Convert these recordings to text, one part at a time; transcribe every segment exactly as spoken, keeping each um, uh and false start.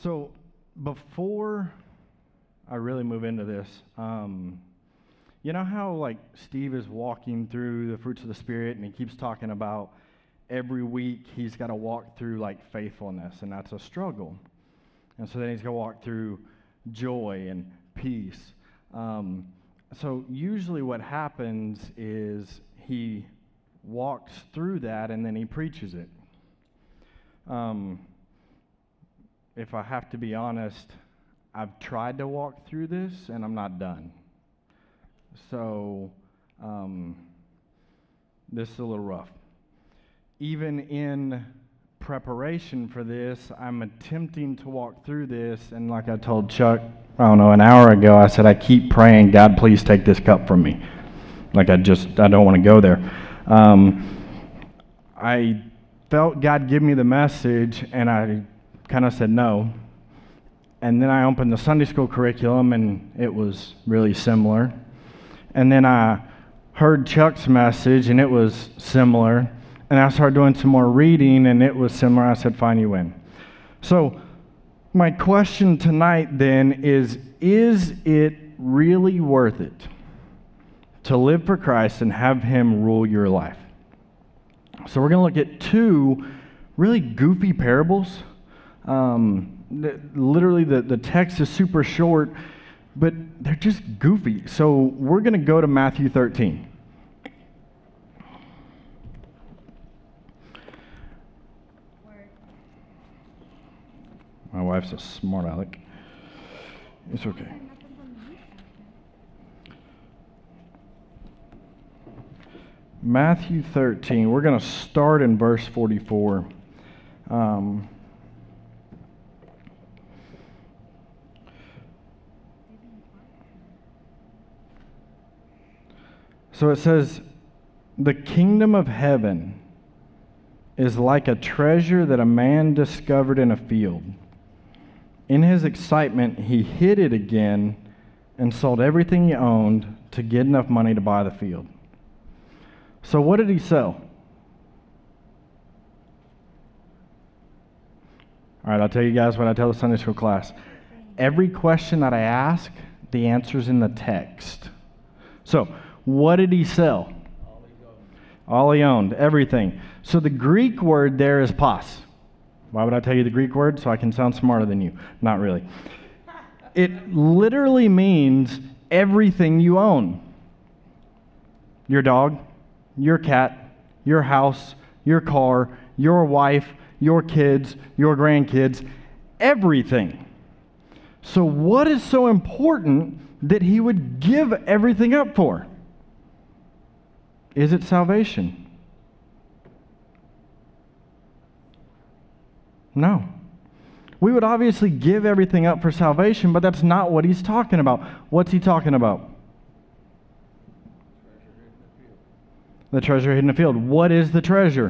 So before I really move into this, um, you know how like Steve is walking through the fruits of the Spirit and he keeps talking about every week he's got to walk through like faithfulness, and that's a struggle. And so then he's going to walk through joy and peace. Um, so usually what happens is he walks through that and then he preaches it. Um, if I have to be honest, I've tried to walk through this and I'm not done. So um, this is a little rough. Even in preparation for this, I'm attempting to walk through this, and like I told Chuck, I don't know, an hour ago, I said I keep praying, God, please take this cup from me. Like I just, I don't want to go there. Um, I felt God give me the message, and I kind of said no. And then I opened the Sunday school curriculum, and it was really similar. And then I heard Chuck's message, and it was similar. And I started doing some more reading, and it was similar. I said, fine, you win. So my question tonight then is, is it really worth it to live for Christ and have Him rule your life? So we're going to look at two really goofy parables. Um, the, literally, the, the text is super short, but they're just goofy. So we're going to go to Matthew thirteen. My wife's a smart aleck. It's okay. Matthew thirteen. We're going to start in verse forty-four. Um, so it says, "The kingdom of heaven is like a treasure that a man discovered in a field. In his excitement, he hid it again and sold everything he owned to get enough money to buy the field." So what did he sell? All right, I'll tell you guys what I tell the Sunday school class. Every question that I ask, the answer's in the text. So what did he sell? All he owned. All he owned, everything. So the Greek word there is pas. Why would I tell you the Greek word? So I can sound smarter than you. Not really. It literally means everything you own. Your dog, your cat, your house, your car, your wife, your kids, your grandkids, everything. So what is so important that he would give everything up for? Is it salvation? No. We would obviously give everything up for salvation, but that's not what he's talking about. What's he talking about? The treasure hidden in the field. What is the treasure?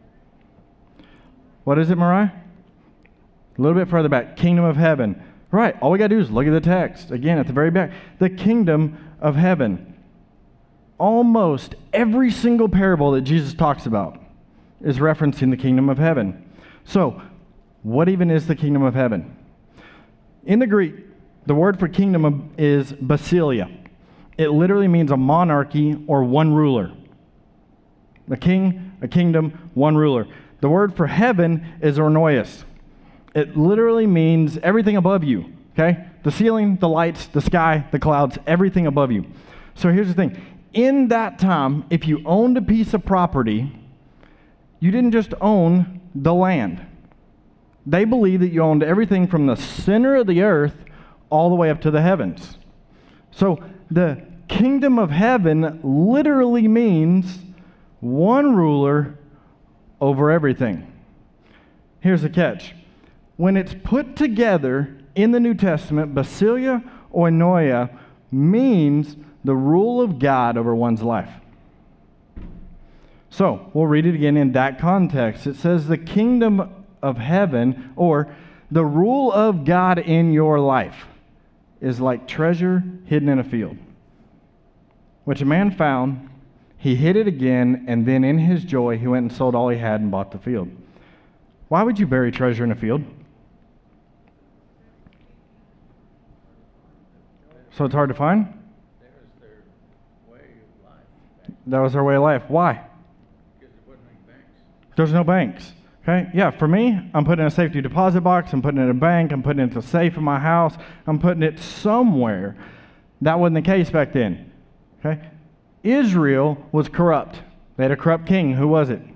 What is it, Mariah? A little bit further back. Kingdom of heaven. Right. All we got to do is look at the text. Again, at the very back. The kingdom of heaven. Almost every single parable that Jesus talks about is referencing the kingdom of heaven. So, what even is the kingdom of heaven? In the Greek, the word for kingdom is basileia. It literally means a monarchy or one ruler. A king, a kingdom, one ruler. The word for heaven is ornoios. It literally means everything above you, okay? The ceiling, the lights, the sky, the clouds, everything above you. So here's the thing. In that time, if you owned a piece of property, you didn't just own the land. They believed that you owned everything from the center of the earth all the way up to the heavens. So the kingdom of heaven literally means one ruler over everything. Here's the catch. When it's put together in the New Testament, basileia or noia means the rule of God over one's life. So we'll read it again in that context. It says the kingdom of heaven, or the rule of God in your life, is like treasure hidden in a field, which a man found. He hid it again, and then in his joy he went and sold all he had and bought the field. Why would you bury treasure in a field? So it's hard to find? That was their way of life. That was their way of life. Why? Because there wasn't any banks. There's no banks. Okay? Yeah, for me, I'm putting it in a safety deposit box. I'm putting it in a bank. I'm putting it in the safe in my house. I'm putting it somewhere. That wasn't the case back then. Okay? Israel was corrupt. They had a corrupt king. Who was it?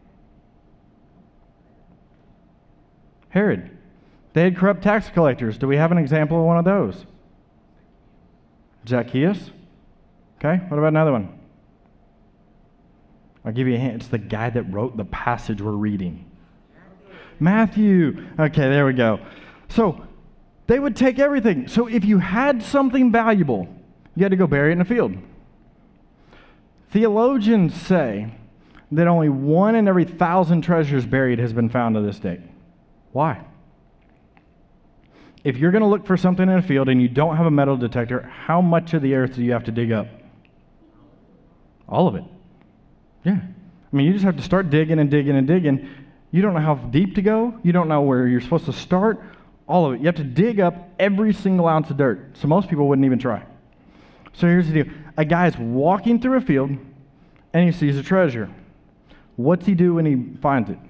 Herod. They had corrupt tax collectors. Do we have an example of one of those? Zacchaeus. Okay, what about another one? I'll give you a hint. It's the guy that wrote the passage we're reading. Matthew. Okay, there we go. So they would take everything. So if you had something valuable, you had to go bury it in a field. Theologians say that only one in every thousand treasures buried has been found to this day. Why? If you're going to look for something in a field and you don't have a metal detector, how much of the earth do you have to dig up? All of it. Yeah. I mean, you just have to start digging and digging and digging. You don't know how deep to go. You don't know where you're supposed to start. All of it. You have to dig up every single ounce of dirt. So most people wouldn't even try. So here's the deal. A guy's walking through a field and he sees a treasure. What's he do when he finds it?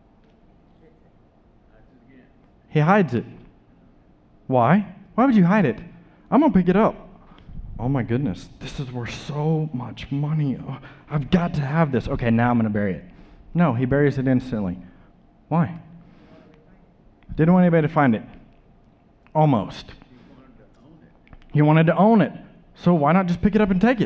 He hides it. Why? Why would you hide it? I'm going to pick it up. Oh my goodness, this is worth so much money. Oh, I've got to have this. Okay, now I'm going to bury it. No, he buries it instantly. Why? Didn't want anybody to find it. Almost. He wanted to own it. So why not just pick it up and take it?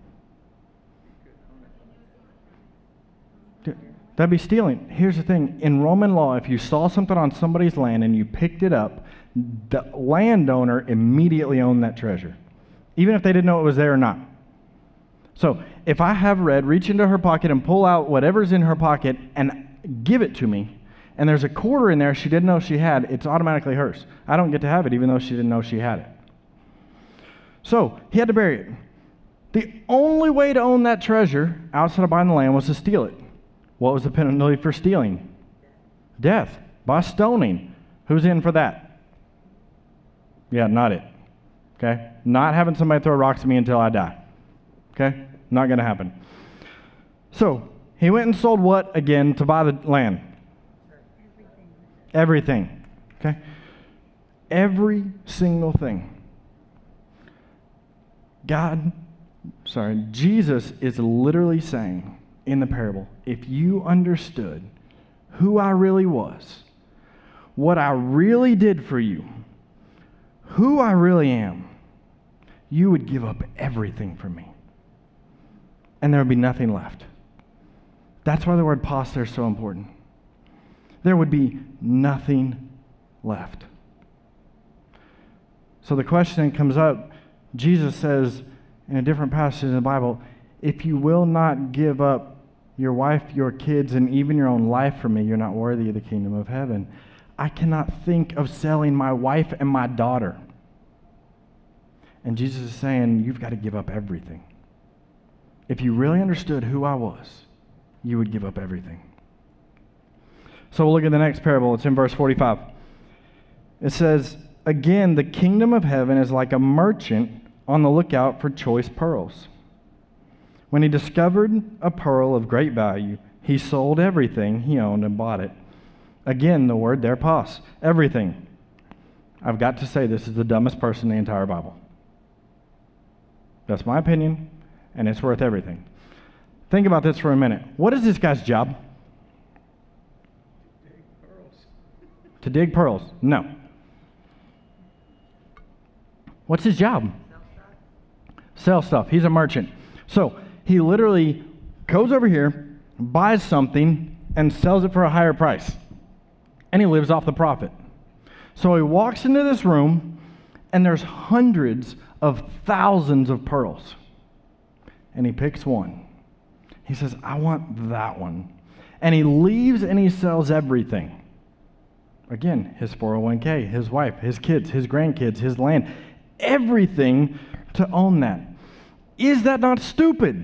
That'd be stealing. Here's the thing. In Roman law, if you saw something on somebody's land and you picked it up, the landowner immediately owned that treasure, even if they didn't know it was there or not. So if I have Red reach into her pocket and pull out whatever's in her pocket and give it to me, and there's a quarter in there she didn't know she had, it's automatically hers. I don't get to have it even though she didn't know she had it. So he had to bury it. The only way to own that treasure outside of buying the land was to steal it. What was the penalty for stealing? Death by stoning. Who's in for that? Yeah, not it. Okay? Not having somebody throw rocks at me until I die. Okay? Not going to happen. So, he went and sold what again to buy the land? Everything. Everything. Okay? Every single thing. God, sorry, Jesus is literally saying in the parable, if you understood who I really was, what I really did for you, who I really am, you would give up everything for me. And there would be nothing left. That's why the word pos there is so important. There would be nothing left. So the question comes up, Jesus says in a different passage in the Bible, if you will not give up your wife, your kids, and even your own life for me, you're not worthy of the kingdom of heaven. I cannot think of selling my wife and my daughter. And Jesus is saying, you've got to give up everything. If you really understood who I was, you would give up everything. So we'll look at the next parable. It's in verse forty-five. It says, again, the kingdom of heaven is like a merchant on the lookout for choice pearls. When he discovered a pearl of great value, he sold everything he owned and bought it. Again, the word there, pos, everything. I've got to say, this is the dumbest person in the entire Bible. That's my opinion, and it's worth everything. Think about this for a minute. What is this guy's job? To dig pearls. To dig pearls? No. What's his job? Sell stuff. He's a merchant. So he literally goes over here, buys something, and sells it for a higher price. And he lives off the profit. So he walks into this room, and there's hundreds of thousands of pearls. And he picks one. He says, I want that one. And he leaves and he sells everything. Again, his four oh one k, his wife, his kids, his grandkids, his land, everything to own that. Is that not stupid?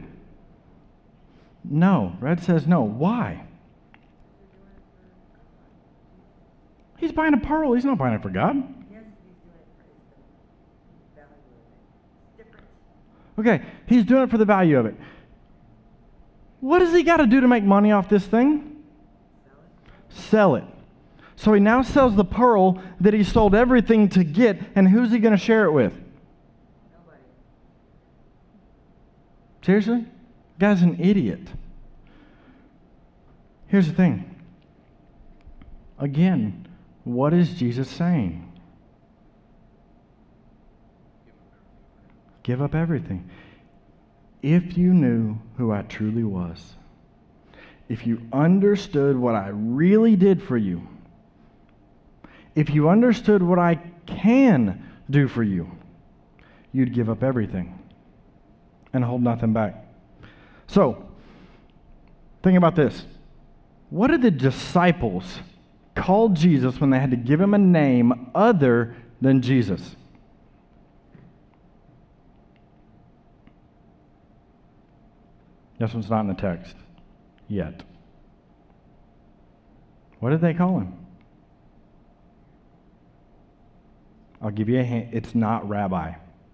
No. Red says no. Why? He's buying a pearl. He's not buying it for God. Okay, he's doing it for the value of it. What does he got to do to make money off this thing? Sell it. So he now sells the pearl that he sold everything to get, and who's he going to share it with? Nobody. Seriously? Guy's an idiot. Here's the thing. Again, what is Jesus saying? Give up everything. If you knew who I truly was, if you understood what I really did for you, if you understood what I can do for you, you'd give up everything and hold nothing back. So, think about this. What did the disciples call Jesus when they had to give him a name other than Jesus? This one's not in the text yet. What did they call him? I'll give you a hint. It's not rabbi.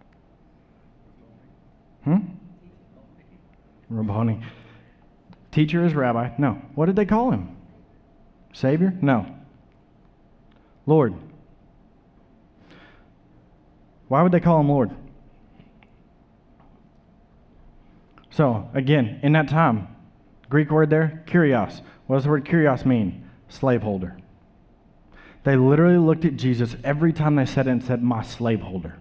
Hmm? Rabboni. Teacher is rabbi. No. What did they call him? Savior? No. Lord. Why would they call him Lord? So, again, in that time, Greek word there, kurios. What does the word kurios mean? Slaveholder. They literally looked at Jesus every time they said it and said, my slaveholder.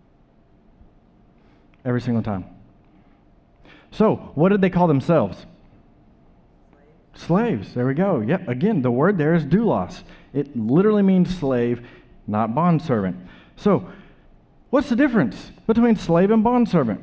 Every single time. So, what did they call themselves? Slaves. There we go. Yep. Again, the word there is doulos. It literally means slave, not bondservant. So, what's the difference between slave and bondservant?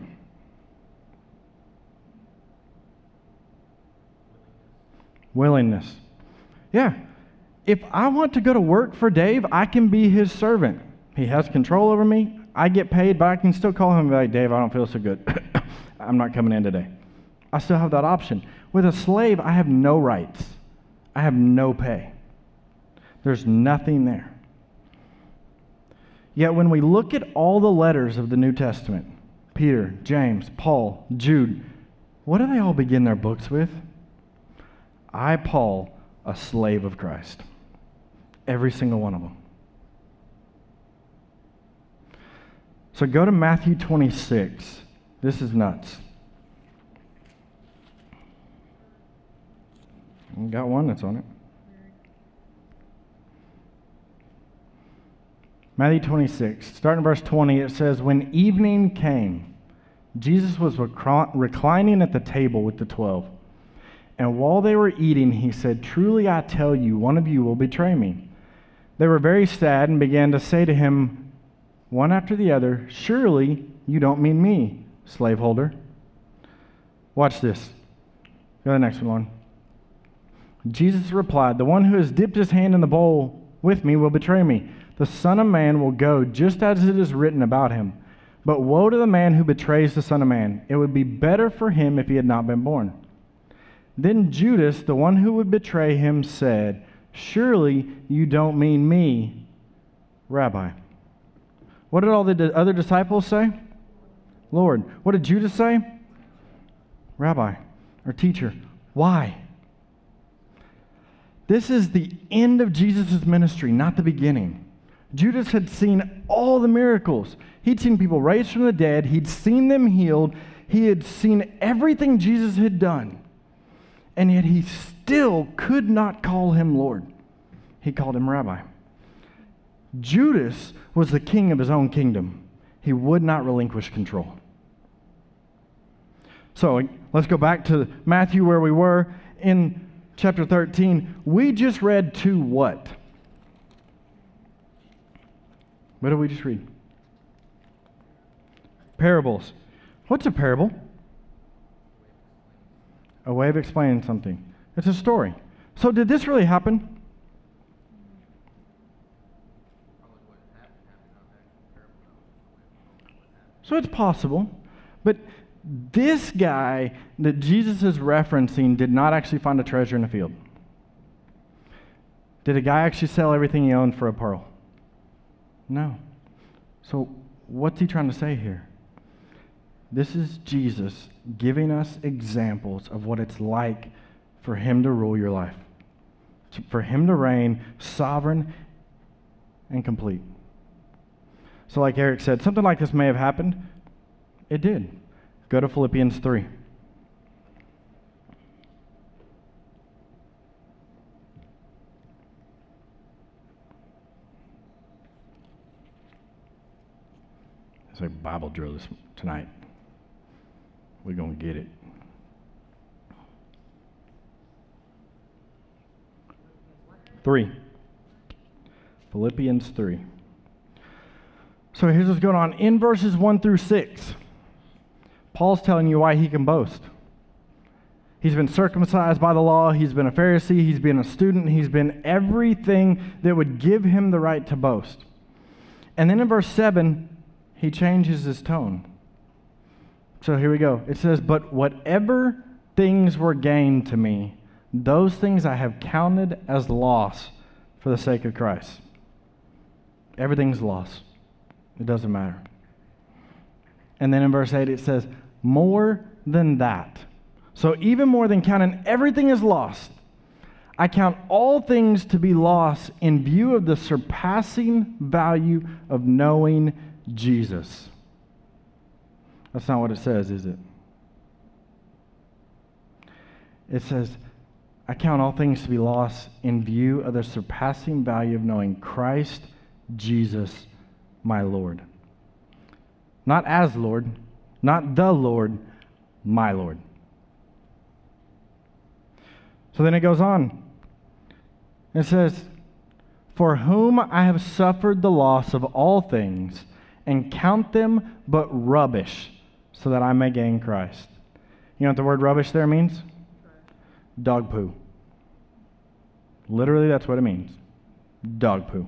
Willingness. Yeah. If I want to go to work for Dave, I can be his servant. He has control over me. I get paid, but I can still call him and be like, Dave, I don't feel so good. I'm not coming in today. I still have that option. With a slave, I have no rights. I have no pay. There's nothing there. Yet when we look at all the letters of the New Testament, Peter, James, Paul, Jude, what do they all begin their books with? I, Paul, a slave of Christ. Every single one of them. So go to Matthew twenty-six. This is nuts. We got one that's on it. Matthew twenty-six, starting in verse twenty, it says, when evening came, Jesus was reclining at the table with the twelve. And while they were eating, he said, truly I tell you, one of you will betray me. They were very sad and began to say to him, one after the other, surely you don't mean me, slaveholder. Watch this. Go to the next one. Jesus replied, the one who has dipped his hand in the bowl with me will betray me. The Son of Man will go just as it is written about him. But woe to the man who betrays the Son of Man. It would be better for him if he had not been born. Then Judas, the one who would betray him, said, surely you don't mean me, Rabbi. What did all the other disciples say? Lord. What did Judas say? Rabbi, or teacher. Why? This is the end of Jesus' ministry, not the beginning. Judas had seen all the miracles. He'd seen people raised from the dead. He'd seen them healed. He had seen everything Jesus had done. And yet he still could not call him Lord. He called him Rabbi. Judas was the king of his own kingdom. He would not relinquish control. So let's go back to Matthew where we were in chapter thirteen. We just read two what? What did we just read? Parables. What's a parable? A way of explaining something. It's a story. So did this really happen? So it's possible. But this guy that Jesus is referencing did not actually find a treasure in a field. Did a guy actually sell everything he owned for a pearl? No. So what's he trying to say here? This is Jesus giving us examples of what it's like for him to rule your life, to, for him to reign sovereign and complete. So like Eric said, something like this may have happened. It did. Go to Philippians three. It's like Bible drill this tonight. We're going to get it. Three. Philippians three. So here's what's going on. In verses one through six, Paul's telling you why he can boast. He's been circumcised by the law. He's been a Pharisee. He's been a student. He's been everything that would give him the right to boast. And then in verse seven, he changes his tone. So here we go. It says, but whatever things were gained to me, those things I have counted as loss for the sake of Christ. Everything's loss. It doesn't matter. And then in verse eight it says, more than that. So even more than counting everything as lost, I count all things to be lost in view of the surpassing value of knowing Jesus. That's not what it says, is it? It says, I count all things to be lost in view of the surpassing value of knowing Christ Jesus, my Lord. Not as Lord, not the Lord, my Lord. So then it goes on. It says, for whom I have suffered the loss of all things, and count them but rubbish, so that I may gain Christ. You know what the word rubbish there means? Dog poo. Literally, that's what it means. Dog poo.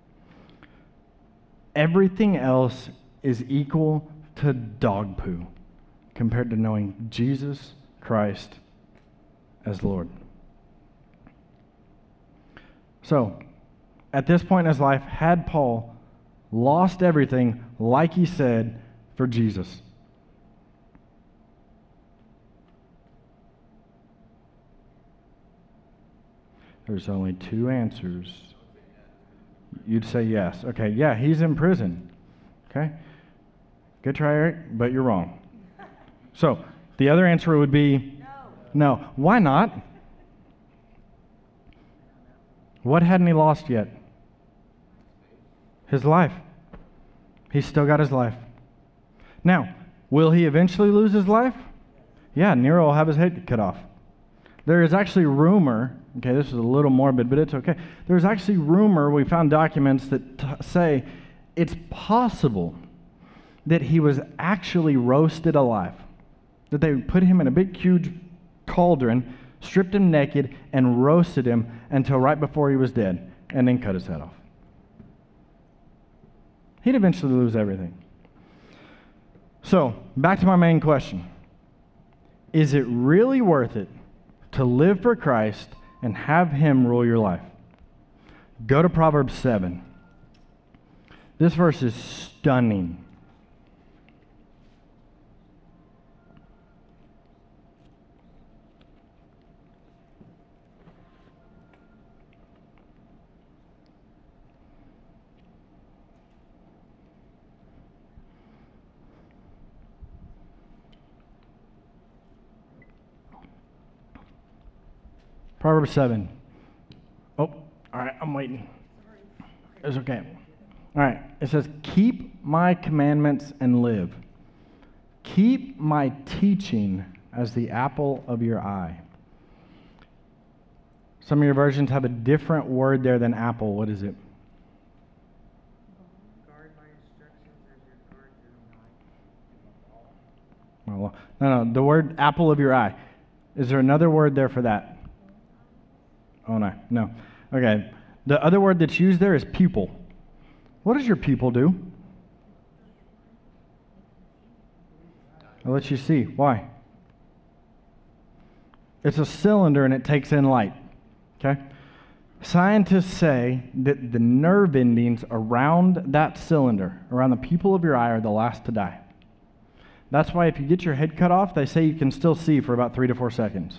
Everything else is equal to dog poo compared to knowing Jesus Christ as Lord. So, at this point in his life, had Paul lost everything, like he said, for Jesus? There's only two answers. You'd say yes. Okay, yeah, he's in prison. Okay? Good try, Eric, but you're wrong. So, the other answer would be no. No. Why not? What hadn't he lost yet? His life. He's still got his life. Now, will he eventually lose his life? Yeah, Nero will have his head cut off. There is actually rumor, okay, this is a little morbid, but it's okay. There's actually rumor, we found documents that t- say it's possible that he was actually roasted alive. That they put him in a big, huge cauldron, stripped him naked, and roasted him until right before he was dead, and then cut his head off. He'd eventually lose everything. So, back to my main question. Is it really worth it to live for Christ and have him rule your life? Go to Proverbs seven. This verse is stunning. Proverbs seven. Oh, all right, I'm waiting. It's okay. All right, it says, keep my commandments and live. Keep my teaching as the apple of your eye. Some of your versions have a different word there than apple. What is it? Guard my instructions as your guard your life. Oh, well, no, no, the word apple of your eye. Is there another word there for that? Oh, no, no. Okay, the other word that's used there is pupil. What does your pupil do? I'll let you see. Why? It's a cylinder and it takes in light. Okay? Scientists say that the nerve endings around that cylinder, around the pupil of your eye, are the last to die. That's why if you get your head cut off, they say you can still see for about three to four seconds.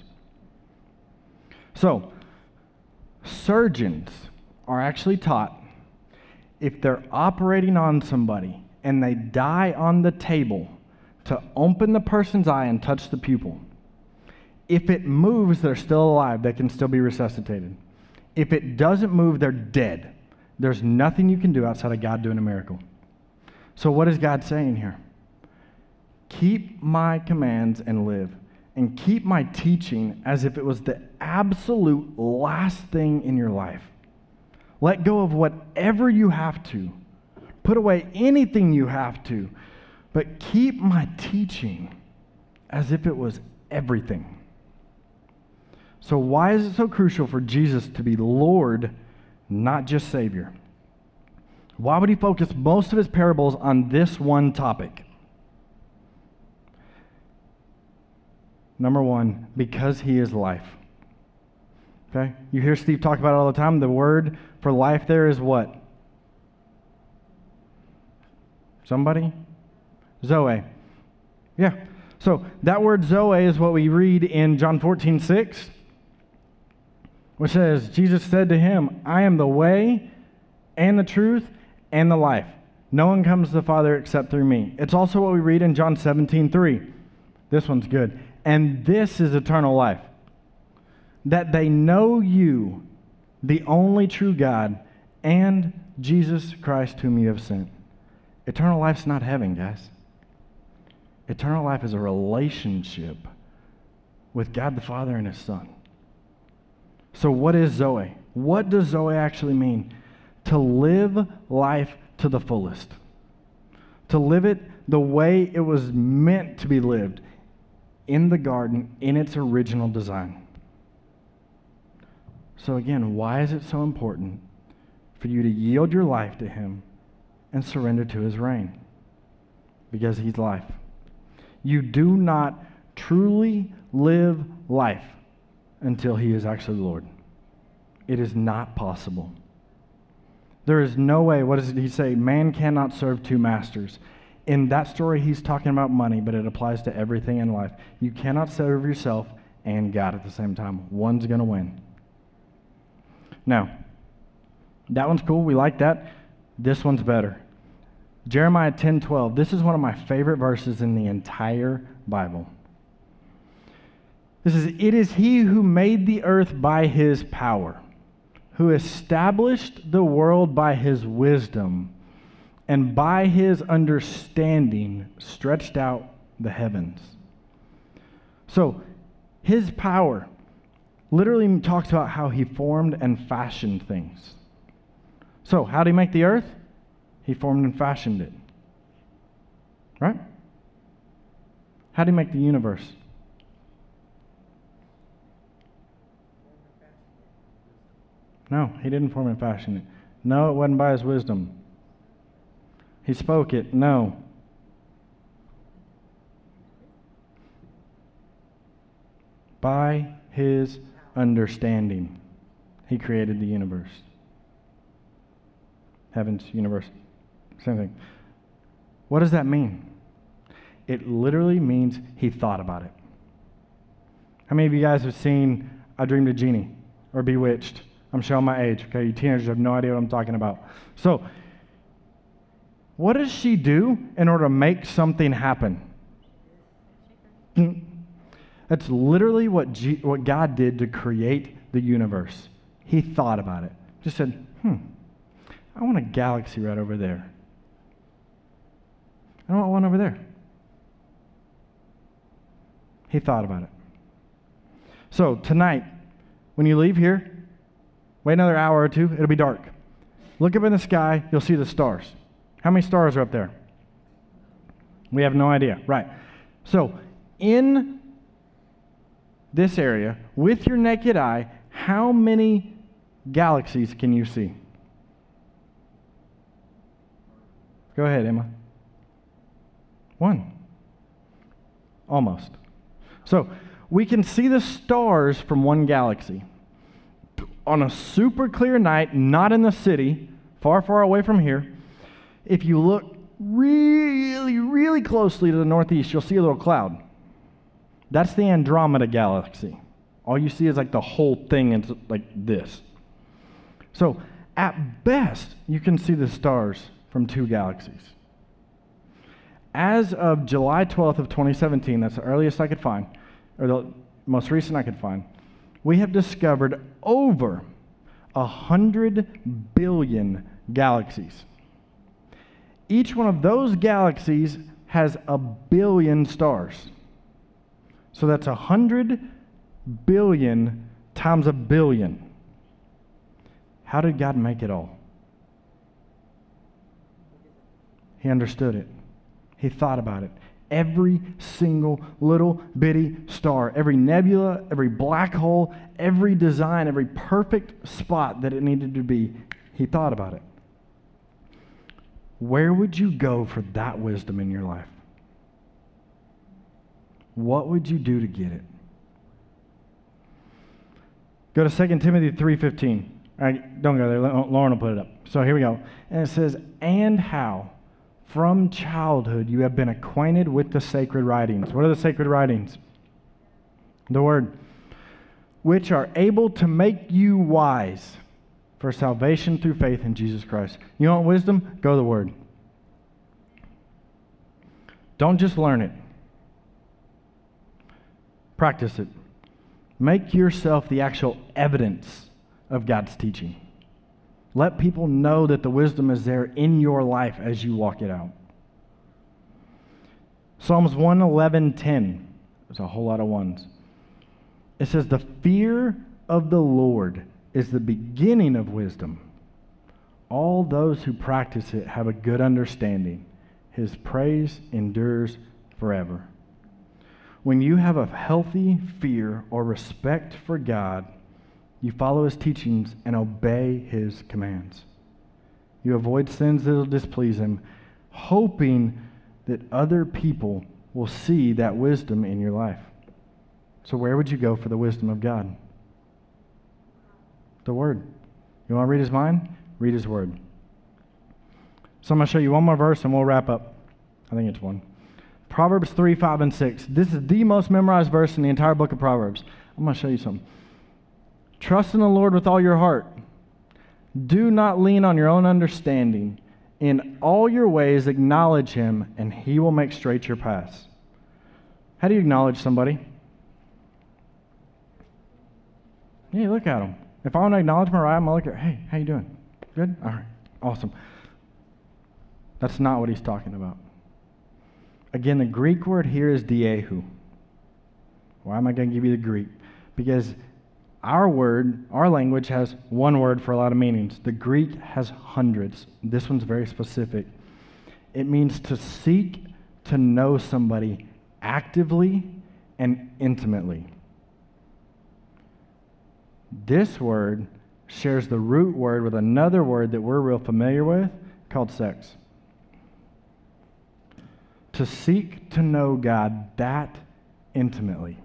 So, surgeons are actually taught if they're operating on somebody and they die on the table to open the person's eye and touch the pupil. If it moves, they're still alive. They can still be resuscitated. If it doesn't move, they're dead. There's nothing you can do outside of God doing a miracle. So what is God saying here? Keep my commands and live, and keep my teaching as if it was the absolute last thing in your life. Let go of whatever you have to. Put away anything you have to. But keep my teaching as if it was everything. So why is it so crucial for Jesus to be Lord, not just Savior? Why would he focus most of his parables on this one topic? Number one, because he is life. Okay? You hear Steve talk about it all the time. The word for life there is what? Somebody? Zoe. Yeah. So that word Zoe is what we read in John fourteen six, which says, Jesus said to him, I am the way and the truth and the life. No one comes to the Father except through me. It's also what we read in John seventeen three. This one's good. And this is eternal life, that they know you, the only true God, and Jesus Christ whom you have sent. Eternal life's not heaven, guys. Eternal life is a relationship with God the Father and his Son. So what is Zoe? What does Zoe actually mean? To live life to the fullest. To live it the way it was meant to be lived in the garden in its original design. So again, why is it so important for you to yield your life to him and surrender to his reign? Because he's life. You do not truly live life until he is actually Lord. It is not possible. There is no way, what does he say? Man cannot serve two masters. In that story, he's talking about money, but it applies to everything in life. You cannot serve yourself and God at the same time. One's going to win. Now, that one's cool. We like that. This one's better. Jeremiah ten twelve. This is one of my favorite verses in the entire Bible. This is, it is he who made the earth by his power, who established the world by his wisdom, and by his understanding stretched out the heavens. So, his power literally talks about how he formed and fashioned things. So, how did he make the earth? He formed and fashioned it. Right? How did he make the universe? No, he didn't form and fashion it. No, it wasn't by his wisdom. He spoke it. No. By his understanding, he created the universe. Heavens, universe, same thing. What does that mean? It literally means he thought about it. How many of you guys have seen I Dreamed of Jeannie or Bewitched? I'm showing my age, okay? You teenagers have no idea what I'm talking about. So, what does she do in order to make something happen? That's literally what, G- what God did to create the universe. He thought about it. Just said, hmm, I want a galaxy right over there. I want one over there. He thought about it. So tonight, when you leave here, wait another hour or two, it'll be dark. Look up in the sky, you'll see the stars. How many stars are up there? We have no idea. Right. So, in this area, with your naked eye, how many galaxies can you see? Go ahead, Emma. One. Almost. So, we can see the stars from one galaxy. On a super clear night, not in the city, far, far away from here, if you look really, really closely to the northeast, you'll see a little cloud. That's the Andromeda Galaxy. All you see is like the whole thing, and it's like this. So, at best, you can see the stars from two galaxies. As of July twelfth of twenty seventeen, that's the earliest I could find, or the most recent I could find, we have discovered over a hundred billion galaxies. Each one of those galaxies has a billion stars. So that's a hundred billion times a billion. How did God make it all? He understood it. He thought about it. Every single little bitty star, every nebula, every black hole, every design, every perfect spot that it needed to be, he thought about it. Where would you go for that wisdom in your life? What would you do to get it? Go to Second Timothy three fifteen. All right, don't go there. Lauren will put it up. So here we go. And it says, and how from childhood you have been acquainted with the sacred writings. What are the sacred writings? The Word. Which are able to make you wise for salvation through faith in Jesus Christ. You want wisdom? Go to the Word. Don't just learn it. Practice it. Make yourself the actual evidence of God's teaching. Let people know that the wisdom is there in your life as you walk it out. Psalms one eleven ten. There's a whole lot of ones. It says, the fear of the Lord is the beginning of wisdom. All those who practice it have a good understanding. His praise endures forever. When you have a healthy fear or respect for God, you follow His teachings and obey His commands. You avoid sins that will displease Him, hoping that other people will see that wisdom in your life. So where would you go for the wisdom of God? The Word. You want to read His mind? Read His Word. So I'm going to show you one more verse and we'll wrap up. I think it's one. Proverbs three, five, and six. This is the most memorized verse in the entire book of Proverbs. I'm going to show you something. Trust in the Lord with all your heart. Do not lean on your own understanding. In all your ways acknowledge Him, and He will make straight your paths. How do you acknowledge somebody? Yeah, look at them. If I want to acknowledge Mariah, I'm going to look at her. Hey, how you doing? Good? All right. Awesome. That's not what he's talking about. Again, the Greek word here is diehu. Why am I going to give you the Greek? Because our word, our language has one word for a lot of meanings. The Greek has hundreds. This one's very specific. It means to seek to know somebody actively and intimately. This word shares the root word with another word that we're real familiar with called sex. To seek to know God that intimately.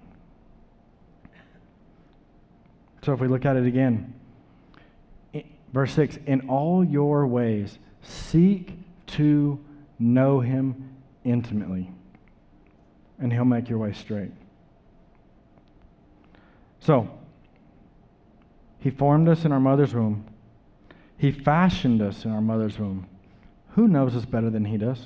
So if we look at it again, verse six, in all your ways, seek to know Him intimately, and He'll make your way straight. So, He formed us in our mother's womb. He fashioned us in our mother's womb. Who knows us better than He does?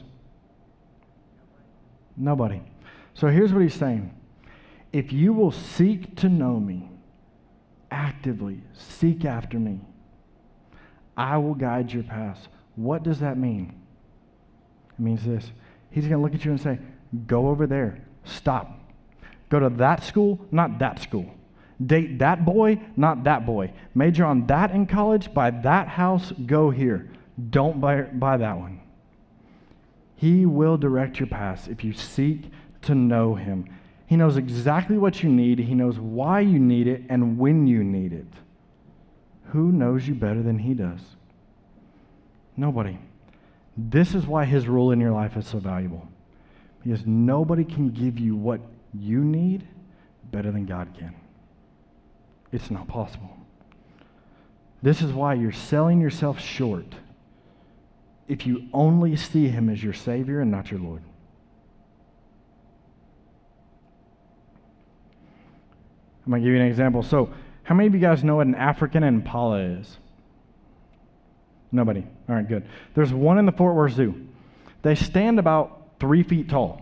Nobody. So here's what He's saying. If you will seek to know Me, actively seek after Me, I will guide your paths. What does that mean? It means this. He's going to look at you and say, go over there. Stop. Go to that school, not that school. Date that boy, not that boy. Major on that in college, buy that house, go here. Don't buy, buy that one. He will direct your paths if you seek to know Him. He knows exactly what you need. He knows why you need it and when you need it. Who knows you better than He does? Nobody. This is why His rule in your life is so valuable. Because nobody can give you what you need better than God can. It's not possible. This is why you're selling yourself short if you only see him as your Savior and not your Lord. I'm going to give you an example. So, how many of you guys know what an African impala is? Nobody. All right, good. There's one in the Fort Worth Zoo. They stand about three feet tall.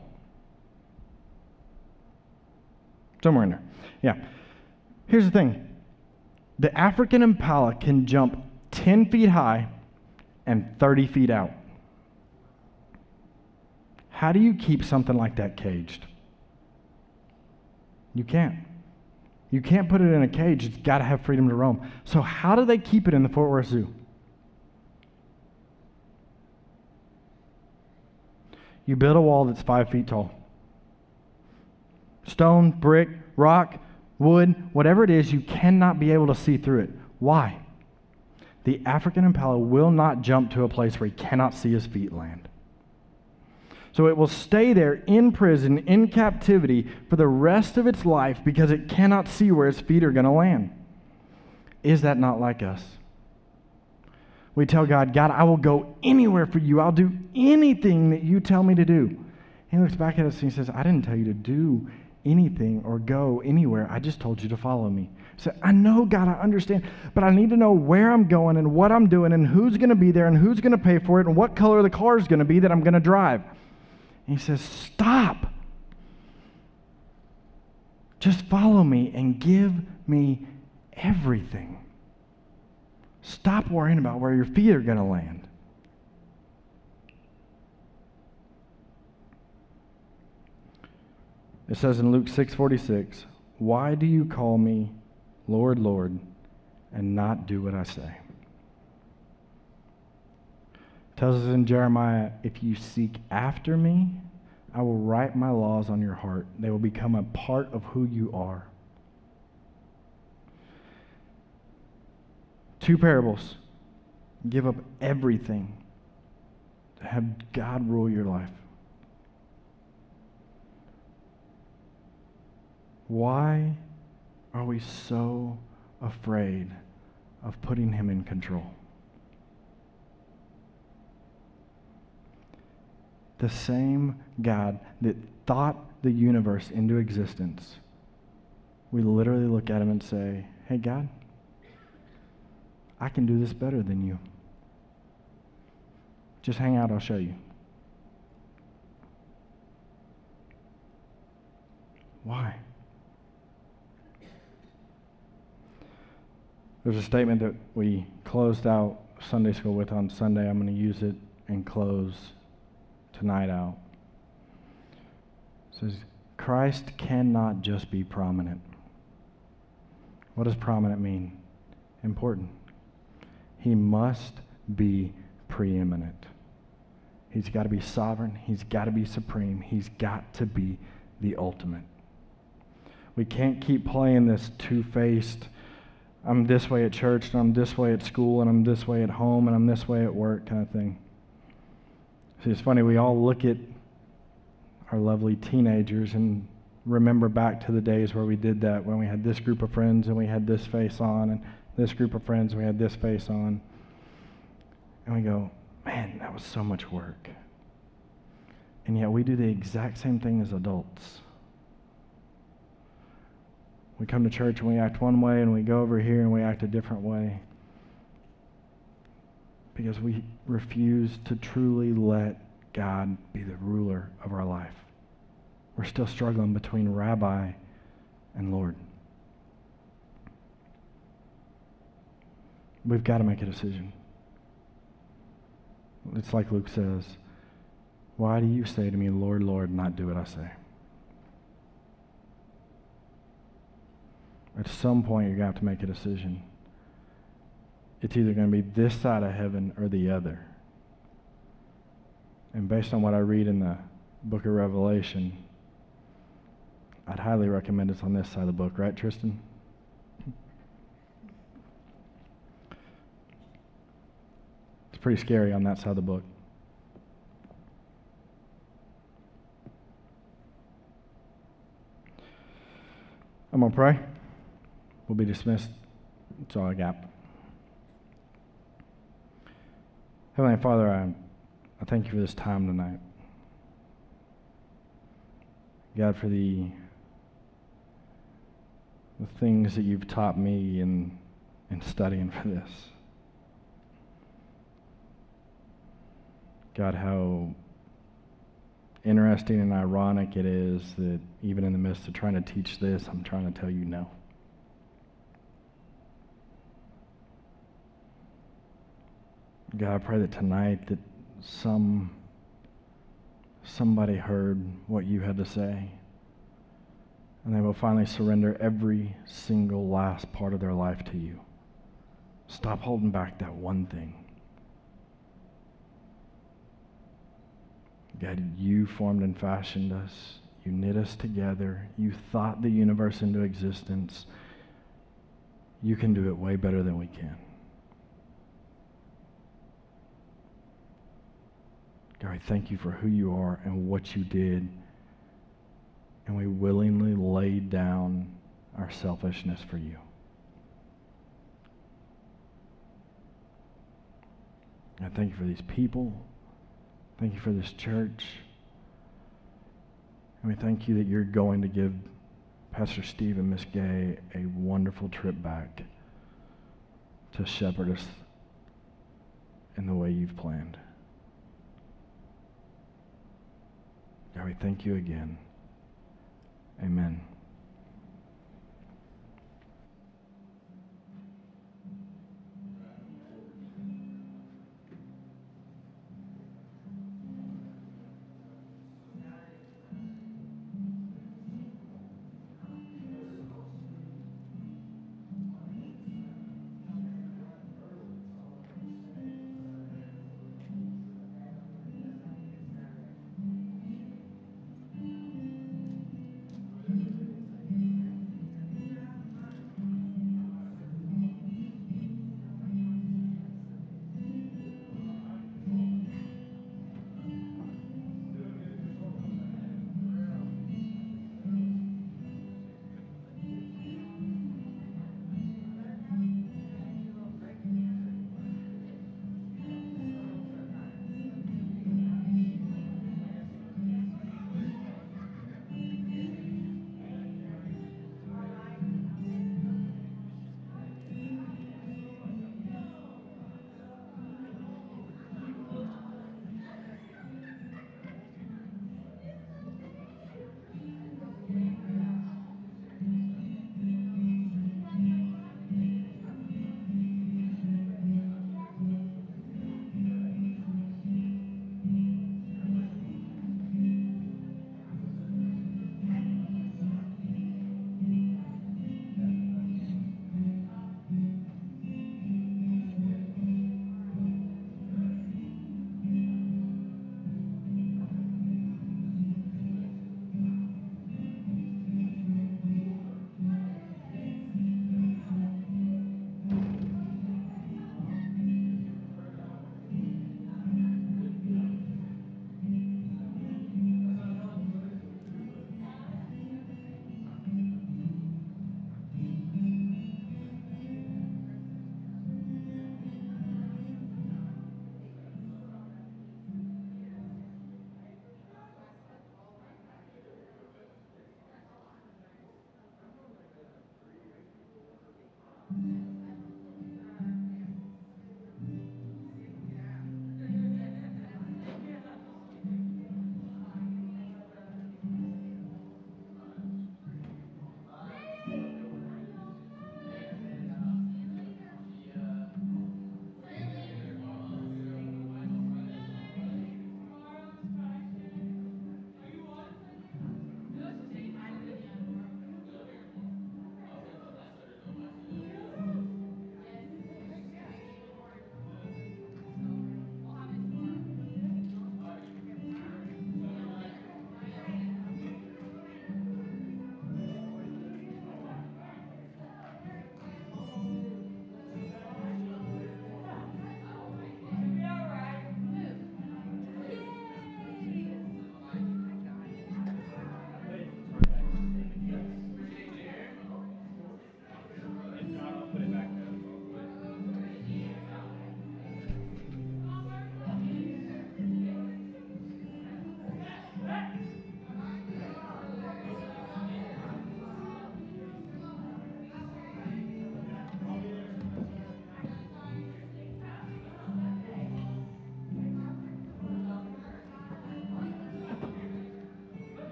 Somewhere in there. Yeah. Here's the thing. The African impala can jump ten feet high and thirty feet out. How do you keep something like that caged? You can't. You can't put it in a cage. It's got to have freedom to roam. So how do they keep it in the Fort Worth Zoo? You build a wall that's five feet tall. Stone, brick, rock, wood, whatever it is, you cannot be able to see through it. Why? The African impala will not jump to a place where he cannot see his feet land. So it will stay there in prison, in captivity, for the rest of its life because it cannot see where its feet are going to land. Is that not like us? We tell God, God, I will go anywhere for you. I'll do anything that you tell me to do. He looks back at us and he says, I didn't tell you to do anything or go anywhere. I just told you to follow me. I said, I know, God, I understand, but I need to know where I'm going and what I'm doing and who's going to be there and who's going to pay for it and what color the car is going to be that I'm going to drive. And he says, stop. Just follow me and give me everything. Stop worrying about where your feet are going to land. It says in Luke six forty-six, why do you call me Lord, Lord, and not do what I say? It tells us in Jeremiah, if you seek after me, I will write my laws on your heart. They will become a part of who you are. Two parables. Give up everything to have God rule your life. Why are we so afraid of putting him in control? The same God that thought the universe into existence, we literally look at him and say, hey, God, I can do this better than you. Just hang out, I'll show you. Why? There's a statement that we closed out Sunday school with on Sunday. I'm going to use it and close tonight out. It says, Christ cannot just be prominent. What does prominent mean? Important. He must be preeminent. He's got to be sovereign. He's got to be supreme. He's got to be the ultimate. We can't keep playing this two-faced, I'm this way at church, and I'm this way at school, and I'm this way at home, and I'm this way at work kind of thing. See, it's funny, we all look at our lovely teenagers and remember back to the days where we did that, when we had this group of friends and we had this face on, and this group of friends and we had this face on. And we go, man, that was so much work. And yet we do the exact same thing as adults. We come to church and we act one way, and we go over here and we act a different way. Because we refuse to truly let God be the ruler of our life. We're still struggling between rabbi and Lord. We've got to make a decision. It's like Luke says, why do you say to me, Lord, Lord, and not do what I say? At some point, you're going to have to make a decision. It's either going to be this side of heaven or the other. And based on what I read in the book of Revelation, I'd highly recommend it's on this side of the book, right, Tristan? It's pretty scary on that side of the book. I'm going to pray. We'll be dismissed. That's all I got. Heavenly Father, I I thank you for this time tonight. God, for the, the things that you've taught me in, in studying for this. God, how interesting and ironic it is that even in the midst of trying to teach this, I'm trying to tell you no. God, I pray that tonight that some somebody heard what you had to say, and they will finally surrender every single last part of their life to you. Stop holding back that one thing. God, you formed and fashioned us. You knit us together. You thought the universe into existence. You can do it way better than we can. God, I thank you for who you are and what you did. And we willingly laid down our selfishness for you. I thank you for these people. Thank you for this church. And we thank you that you're going to give Pastor Steve and Miss Gay a wonderful trip back to shepherd us in the way you've planned. God, we thank you again. Amen.